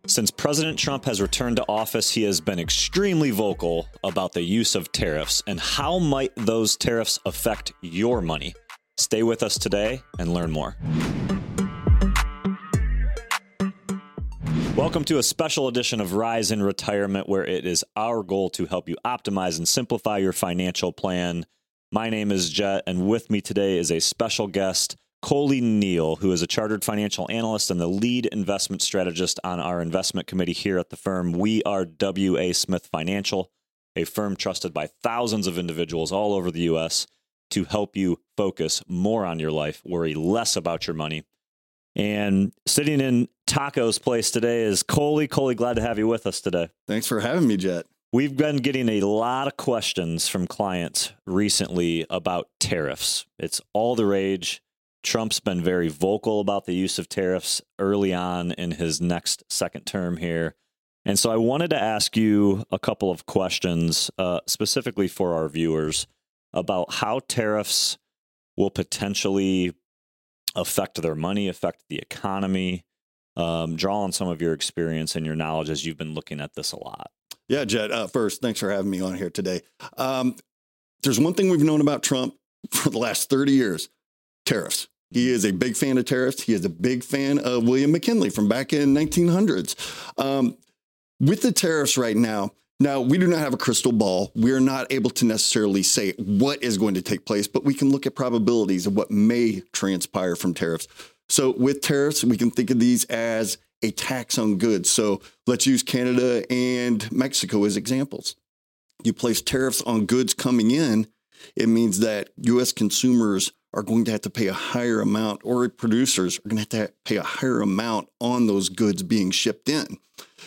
Since President Trump has returned to office, he has been extremely vocal about the use of tariffs and how might those tariffs affect your money. Stay with us today and learn more. Welcome to a special edition of Rise in Retirement, where it is our goal to help you optimize and simplify your financial plan. My name is Jet, and with me today is a special guest, Coley Neal, who is a chartered financial analyst and the lead investment strategist on our investment committee here at the firm. We are W.A. Smith Financial, a firm trusted by thousands of individuals all over the U.S. to help you focus more on your life, worry less about your money. And sitting in Taco's place today is Coley. Coley, glad to have you with us today. Thanks for having me, Jet. We've been getting a lot of questions from clients recently about tariffs. It's all the rage. Trump's been very vocal about the use of tariffs early on in his second term here. And so I wanted to ask you a couple of questions, specifically for our viewers, about how tariffs will potentially affect their money, affect the economy. Draw on some of your experience and your knowledge as you've been looking at this a lot. Yeah, Jet, first, thanks for having me on here today. There's one thing we've known about Trump for the last 30 years, tariffs. He is a big fan of tariffs. He is a big fan of William McKinley from back in 1900s. With the tariffs right now, we do not have a crystal ball. We're not able to necessarily say what is going to take place, but we can look at probabilities of what may transpire from tariffs. So with tariffs, we can think of these as a tax on goods. So let's use Canada and Mexico as examples. You place tariffs on goods coming in, it means that U.S. consumers are going to have to pay a higher amount, or producers are going to have to pay a higher amount on those goods being shipped in.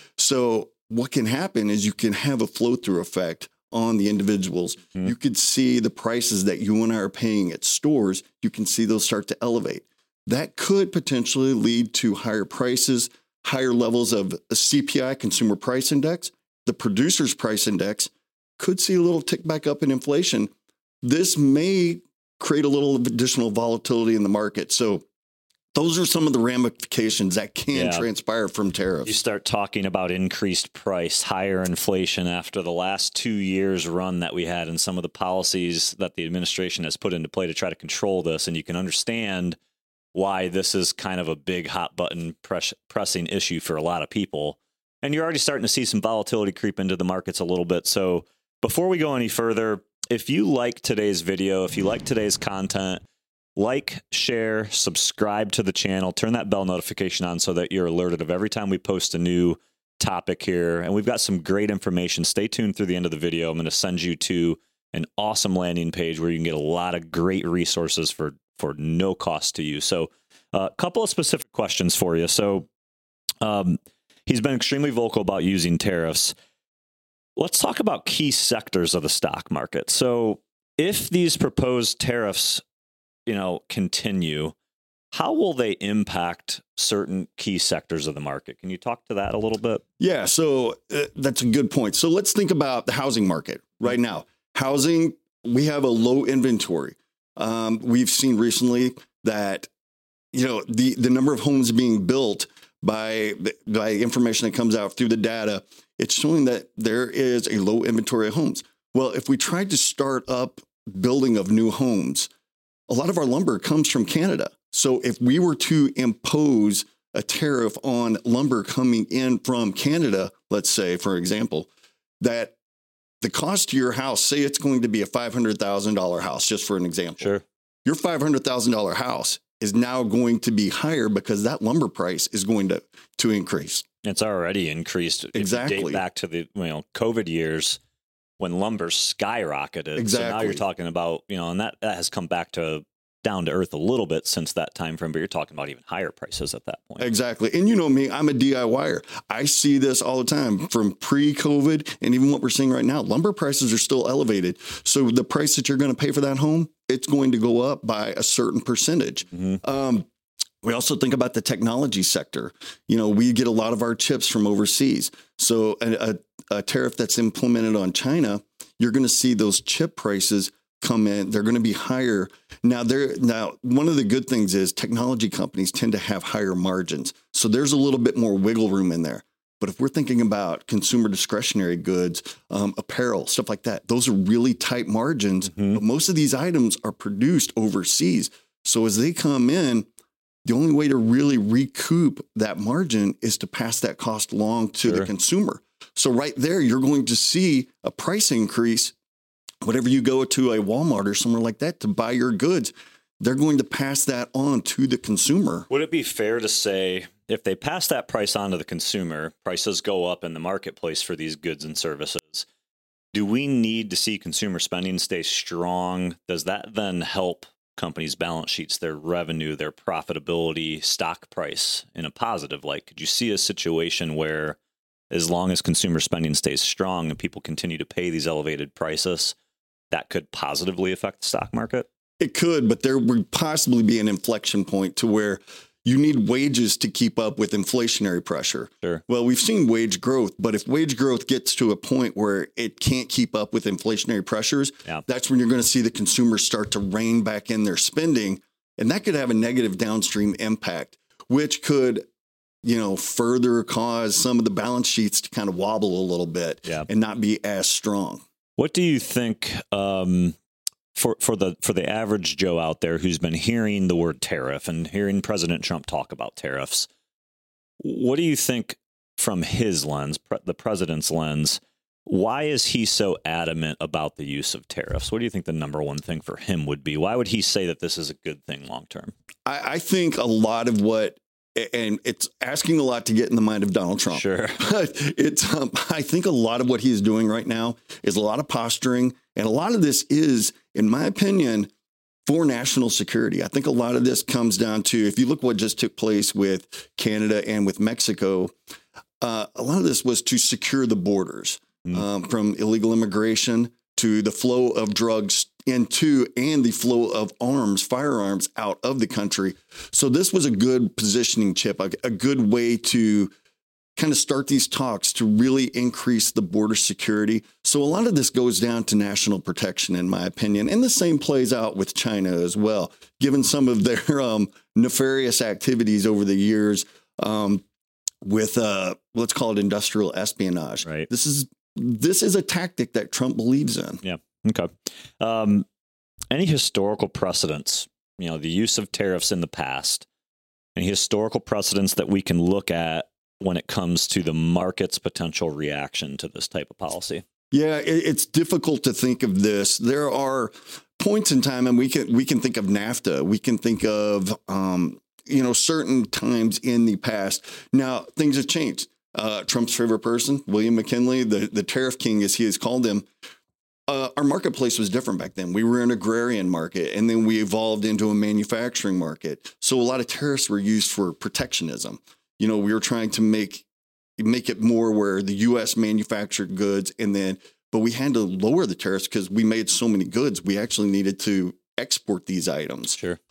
So what can happen is you can have a flow-through effect on the individuals. You could see the prices that you and I are paying at stores. You can see those start to elevate. That could potentially lead to higher prices, higher levels of a CPI, Consumer Price Index. The Producer's Price Index could see a little tick back up in inflation. This may create a little additional volatility in the market. So those are some of the ramifications that can transpire from tariffs. You start talking about increased price, higher inflation after the last 2 years run that we had and some of the policies that the administration has put into play to try to control this. And you can understand why this is kind of a big hot button pressing issue for a lot of people. And you're already starting to see some volatility creep into the markets a little bit. So before we go any further, if you like today's video, if you like today's content, like, share, subscribe to the channel, turn that bell notification on so that you're alerted of every time we post a new topic here. And we've got some great information. Stay tuned through the end of the video. I'm going to send you to an awesome landing page where you can get a lot of great resources for no cost to you. So a couple of specific questions for you. So he's been extremely vocal about using tariffs. Let's talk about key sectors of the stock market. So if these proposed tariffs, continue, how will they impact certain key sectors of the market? Can you talk to that a little bit? Yeah, so that's a good point. So let's think about the housing market right now. Housing, we have a low inventory. We've seen recently that, the number of homes being built by information that comes out through the data, it's showing that there is a low inventory of homes. Well, if we tried to start up building of new homes, a lot of our lumber comes from Canada. So if we were to impose a tariff on lumber coming in from Canada, let's say, for example, that the cost to your house, say it's going to be a $500,000 house, just for an example. Sure. Your $500,000 house is now going to be higher because that lumber price is going to increase. It's already increased. Exactly. If you date back to the COVID years when lumber skyrocketed. Exactly. So now you're talking about, and that has come back to down to earth a little bit since that time frame, but you're talking about even higher prices at that point. Exactly. And you know me, I'm a DIYer. I see this all the time from pre-COVID and even what we're seeing right now. Lumber prices are still elevated. So the price that you're going to pay for that home, it's going to go up by a certain percentage. We also think about the technology sector. We get a lot of our chips from overseas. So a tariff that's implemented on China, you're going to see those chip prices come in. They're going to be higher. Now, one of the good things is technology companies tend to have higher margins. So there's a little bit more wiggle room in there. But if we're thinking about consumer discretionary goods, apparel, stuff like that, those are really tight margins. But most of these items are produced overseas. So as they come in, the only way to really recoup that margin is to pass that cost along to the consumer. So right there, you're going to see a price increase. Whenever you go to a Walmart or somewhere like that to buy your goods, they're going to pass that on to the consumer. Would it be fair to say if they pass that price on to the consumer, prices go up in the marketplace for these goods and services? Do we need to see consumer spending stay strong? Does that then help companies' balance sheets, their revenue, their profitability, stock price in a positive light? Could you see a situation where as long as consumer spending stays strong and people continue to pay these elevated prices, that could positively affect the stock market? It could, but there would possibly be an inflection point to where you need wages to keep up with inflationary pressure. Sure. Well, we've seen wage growth, but if wage growth gets to a point where it can't keep up with inflationary pressures, that's when you're going to see the consumers start to rein back in their spending. And that could have a negative downstream impact, which could, further cause some of the balance sheets to kind of wobble a little bit and not be as strong. What do you think for the average Joe out there who's been hearing the word tariff and hearing President Trump talk about tariffs? What do you think from his lens, the president's lens? Why is he so adamant about the use of tariffs? What do you think the number one thing for him would be? Why would he say that this is a good thing long term? I think a lot of and it's asking a lot to get in the mind of Donald Trump. Sure. But I think a lot of what he's doing right now is a lot of posturing. And a lot of this is, in my opinion, for national security. I think a lot of this comes down to, if you look what just took place with Canada and with Mexico, a lot of this was to secure the borders from illegal immigration to the flow of drugs into and the flow of firearms out of the country. So this was a good positioning chip, a good way to kind of start these talks to really increase the border security. So a lot of this goes down to national protection, in my opinion. And the same plays out with China as well, given some of their nefarious activities over the years with, let's call it industrial espionage. Right. This is a tactic that Trump believes in. Yeah. Okay. Any historical precedents, the use of tariffs in the past, any historical precedents that we can look at when it comes to the market's potential reaction to this type of policy? Yeah, it's difficult to think of this. There are points in time, and we can think of NAFTA. We can think of, certain times in the past. Now, things have changed. Trump's favorite person, William McKinley, the tariff king, as he has called him. Our marketplace was different back then. We were an agrarian market, and then we evolved into a manufacturing market. So a lot of tariffs were used for protectionism. We were trying to make it more where the U.S. manufactured goods, but we had to lower the tariffs because we made so many goods. We actually needed to export these items. Sure.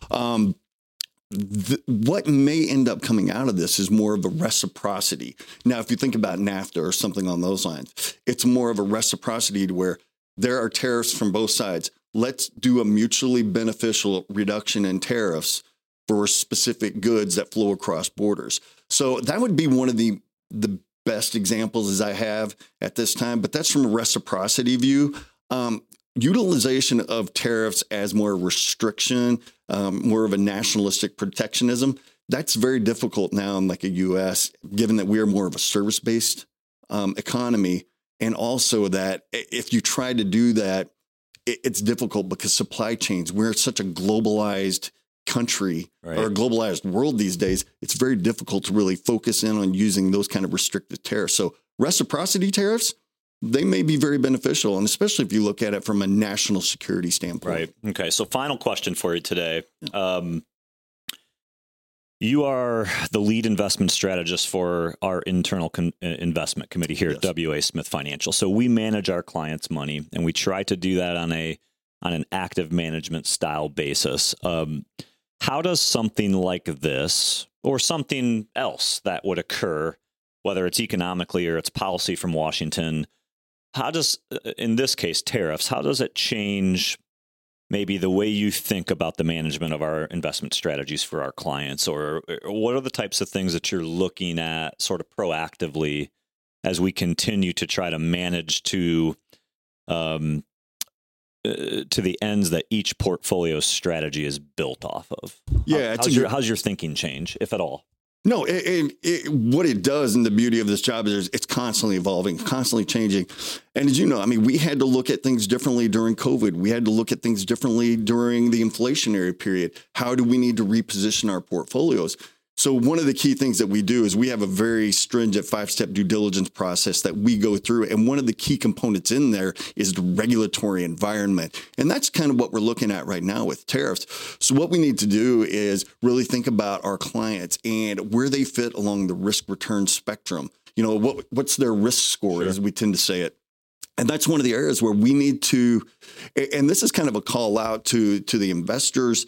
What may end up coming out of this is more of a reciprocity. Now, if you think about NAFTA or something on those lines, it's more of a reciprocity to where there are tariffs from both sides. Let's do a mutually beneficial reduction in tariffs for specific goods that flow across borders. So that would be one of the best examples as I have at this time, but that's from a reciprocity view. Utilization of tariffs as more restriction, more of a nationalistic protectionism, that's very difficult now in like a U.S., given that we are more of a service-based economy. And also that if you try to do that, it's difficult because supply chains, we're such a globalized country or a globalized world these days. It's very difficult to really focus in on using those kind of restrictive tariffs. So reciprocity tariffs, they may be very beneficial, and especially if you look at it from a national security standpoint. Right. Okay. So final question for you today. You are the lead investment strategist for our internal investment committee here at WA Smith Financial. So we manage our clients' money, and we try to do that on an active management style basis. How does something like this or something else that would occur, whether it's economically or it's policy from Washington, how does, in this case, tariffs, how does it change maybe the way you think about the management of our investment strategies for our clients, or what are the types of things that you're looking at sort of proactively as we continue to try to manage to the ends that each portfolio strategy is built off of? Yeah, how's your thinking change, if at all? No, what it does, and the beauty of this job is it's constantly evolving, constantly changing. And as you know, I mean, we had to look at things differently during COVID. We had to look at things differently during the inflationary period. How do we need to reposition our portfolios? So one of the key things that we do is we have a very stringent 5-step due diligence process that we go through. And one of the key components in there is the regulatory environment. And that's kind of what we're looking at right now with tariffs. So what we need to do is really think about our clients and where they fit along the risk return spectrum. You know, what's their risk score, as we tend to say it. And that's one of the areas where we need to, and this is kind of a call out to the investors,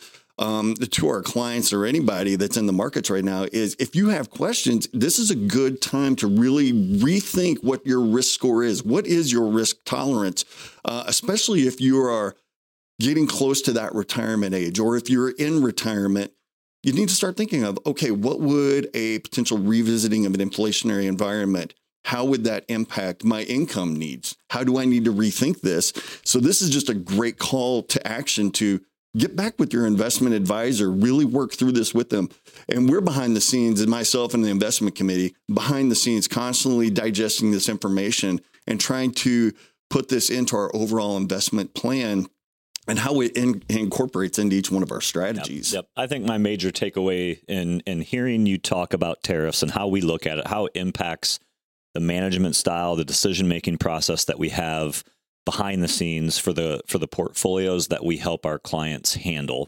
to our clients or anybody that's in the markets right now, is if you have questions, this is a good time to really rethink what your risk score is. What is your risk tolerance, especially if you are getting close to that retirement age, or if you're in retirement, you need to start thinking of, okay, what would a potential revisiting of an inflationary environment, how would that impact my income needs? How do I need to rethink this? So this is just a great call to action to get back with your investment advisor, really work through this with them. And we're behind the scenes, and myself and the investment committee, behind the scenes, constantly digesting this information and trying to put this into our overall investment plan and how it incorporates into each one of our strategies. Yep. I think my major takeaway in hearing you talk about tariffs and how we look at it, how it impacts the management style, the decision-making process that we have behind the scenes for the portfolios that we help our clients handle.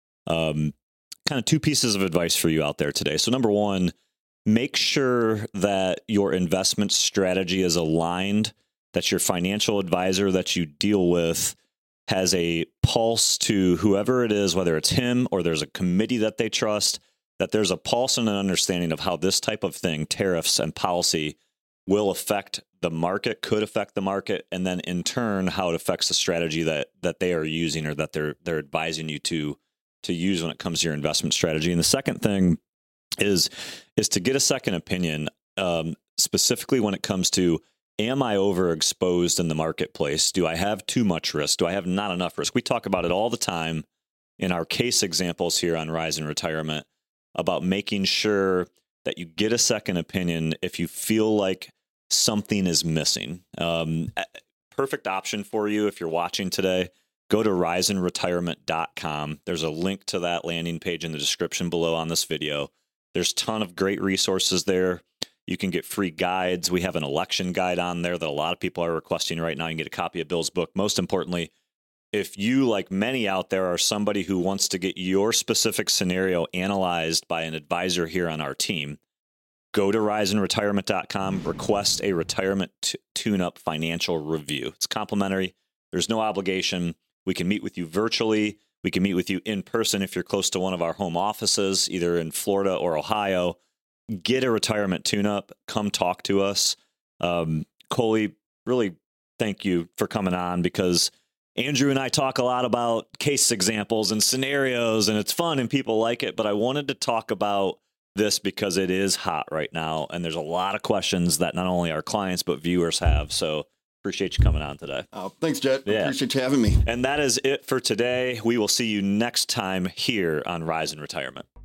Kind of two pieces of advice for you out there today. So number one, make sure that your investment strategy is aligned, that your financial advisor that you deal with has a pulse to whoever it is, whether it's him or there's a committee that they trust, that there's a pulse and an understanding of how this type of thing, tariffs and policy, will affect the market, could affect the market, and then in turn, how it affects the strategy that they are using or that they're advising you to use when it comes to your investment strategy. And the second thing is to get a second opinion, specifically when it comes to, am I overexposed in the marketplace? Do I have too much risk? Do I have not enough risk? We talk about it all the time in our case examples here on Rise in Retirement about making sure that you get a second opinion if you feel like something is missing. Perfect option for you if you're watching today. Go to riseinretirement.com. There's a link to that landing page in the description below on this video. There's a ton of great resources there. You can get free guides. We have an election guide on there that a lot of people are requesting right now. You can get a copy of Bill's book. Most importantly, if you, like many out there, are somebody who wants to get your specific scenario analyzed by an advisor here on our team, go to riseinretirement.com, request a retirement tune-up financial review. It's complimentary. There's no obligation. We can meet with you virtually. We can meet with you in person if you're close to one of our home offices, either in Florida or Ohio. Get a retirement tune-up. Come talk to us. Coley, really thank you for coming on, because Andrew and I talk a lot about case examples and scenarios, and it's fun and people like it, but I wanted to talk about this because it is hot right now, and there's a lot of questions that not only our clients but viewers have. So appreciate you coming on today. Thanks, Jet. Yeah. Appreciate you having me. And that is it for today. We will see you next time here on Rise in Retirement.